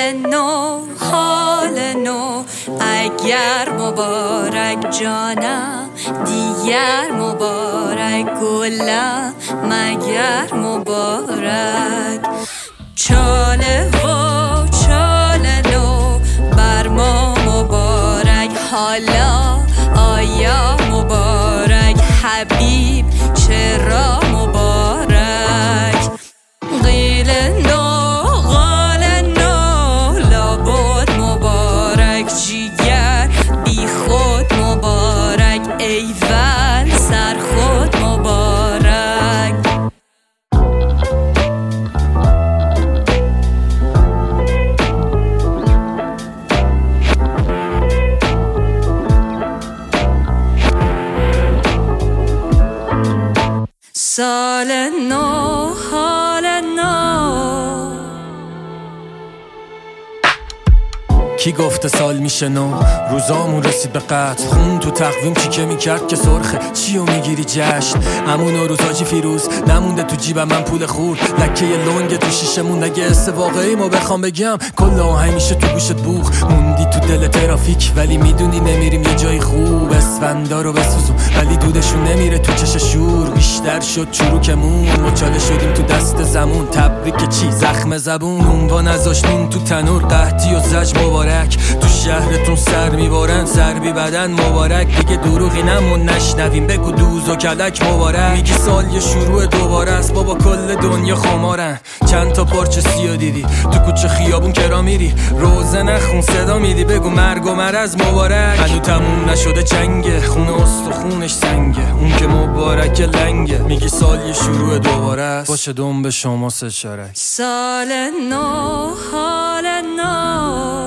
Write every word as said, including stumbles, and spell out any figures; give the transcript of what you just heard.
سال نو حال نو اگر مبارک جانم دیگر مبارک گلم مگر مبارک چاله و چاله نو بر ما مبارک حالا آیا مبارک حبیب چرا مبارک قیل نو قال نو لابد مبارک جیگر بی خود مبارک ایول سر خود مبارک سال نو حال نو کی گفته سال میشه نو روزامون رسید به قطع خون تو تقویم چی که میکرد که سرخه چیو میگیری جشن همون روز حاجی فیروز نمونده تو جیبم من پول خورد لکه یه لنگ تو شیشه مون اگه حس واقعی ما بخوام بگم کل آهنگ میشه تو گوشت بوخ موندی تو دل ترافیک ولی میدونی نمیریم یه جای خوب اسفندا رو بسوزون ولی دودشون نمیره تو چش شور بیشتر شد چروکمون مچاله شدیم تو دست زمون تبریک چی زخم زبون عنوان ازاش نون تو تنور قحطی و زج مبارک تو شهرتون سر میبارن سر بی بدن مبارک دیگه دروغی نمون نشنویم بگو دوز و کلک مبارک میگی سال یه شروع دوباره است بابا کل دنیا خمارن چند تا پارچه سیاه دیدی تو کوچه خیابون کرا میری روزه نخون صدا میدی بگو مرگ و مرض مبارک هنو تموم نشده چنگه خونه است و خونش سنگه اون که مبارک لنگه میگی سال یه شروع دوباره است باشه دم به شما سه چارک سال نو حال نو